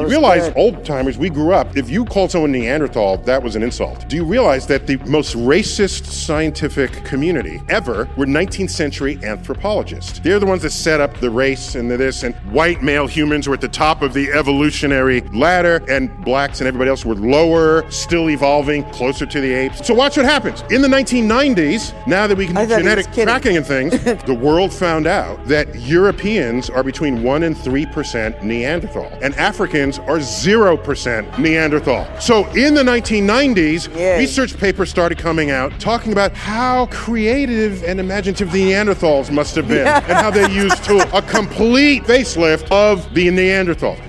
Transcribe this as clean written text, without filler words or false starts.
realize, good. old timers, we grew up, if you called someone Neanderthal, that was an insult. Do you realize that the most racist scientific community ever were 19th century anthropologists? They're the ones that set up the race and the this, and white male humans were at the top of the evolutionary ladder, and blacks and everybody else were lower, still evolving, closer to the apes. So watch what happens. In the 1990s, now that we can do genetic tracking and things, the world found out that Europeans are between 1% and 3% Neanderthal, and Africans are 0% Neanderthal. So in the 1990s, research papers started coming out talking about how creative and imaginative the Neanderthals must have been and how they used tools. A complete facelift of the Neanderthal.